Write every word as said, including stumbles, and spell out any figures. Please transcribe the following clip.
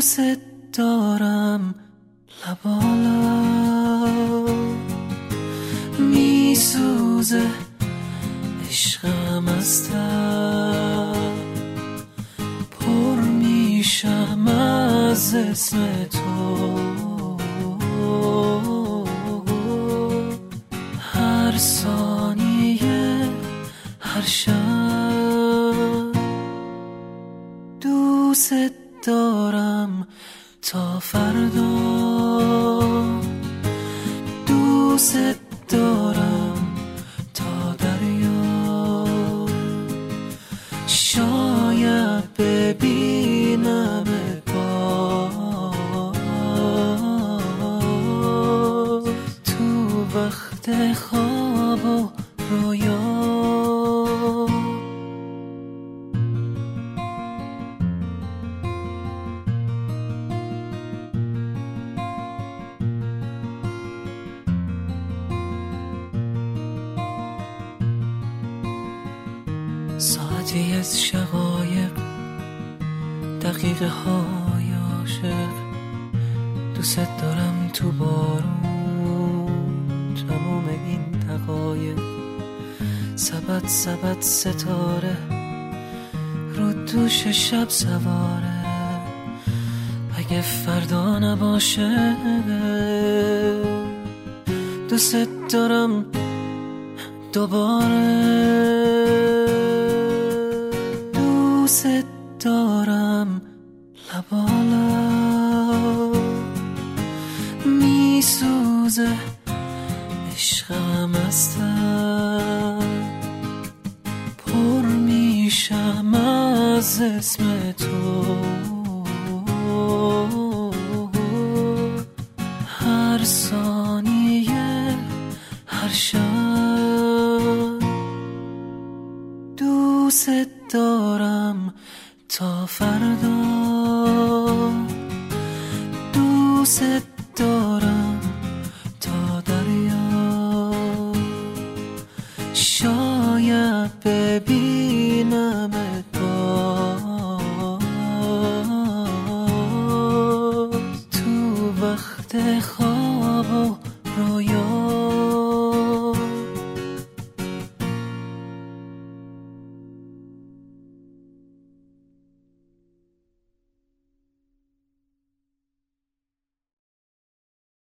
دوست دارم لبالا میسوزه عشقم از تب پر میشم از اسم تو هر ثانیه هر شب دوست دارم تا فردا دوست دارم تا دریا شاید ببینم باز تو وقت خواب و رویا ساعتی از شقایق دقیقه های عاشق دوست دارم تو بارون تموم این دقایق سبد سبد ستاره رو دوش شب سواره اگه فردا نباشه دوست دارم دوباره دوست دارم لبالا میسوزه عشقم از تب پر میشم از اسم تو هر ثانیه هر شب دوست دارم تا فردا دوست دارم تا دریا شاید ببینم باز تو وقت خواب و رویا